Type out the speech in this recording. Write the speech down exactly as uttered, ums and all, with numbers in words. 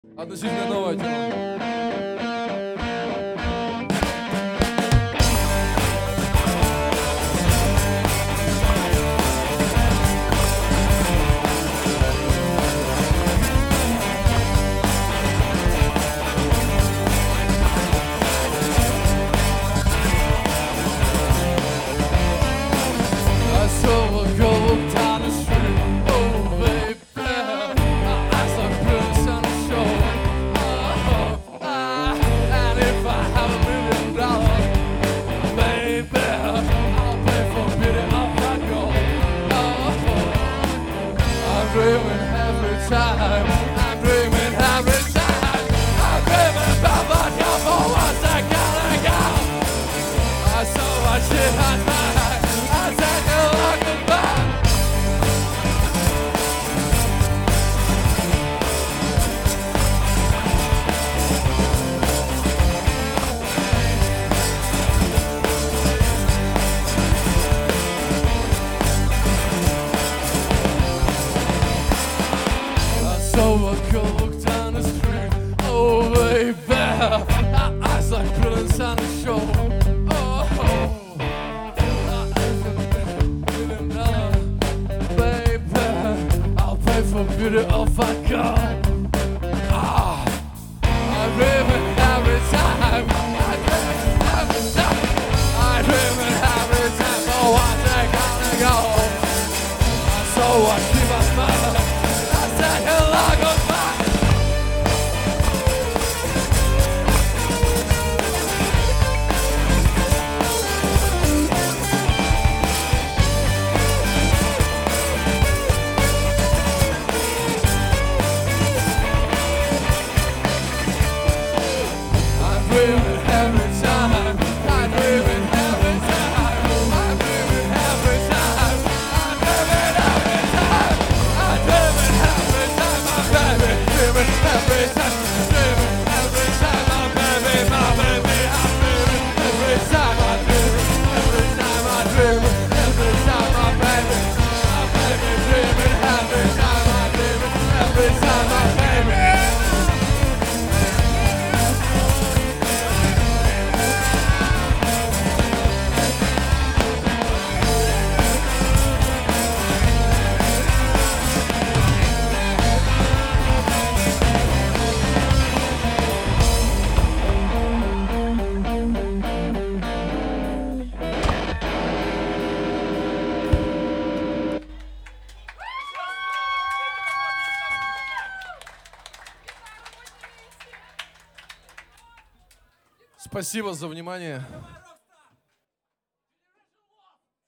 Относительно новая тема. So I go down the street, oh baby, my eyes like villains on the show. Oh, million dollar, baby, I'll pay for beauty if I go. Ah, I dream it every time, I dream it every time, I dream it every time. Oh, I think I gotta go. So I keep my smiling. Спасибо за внимание.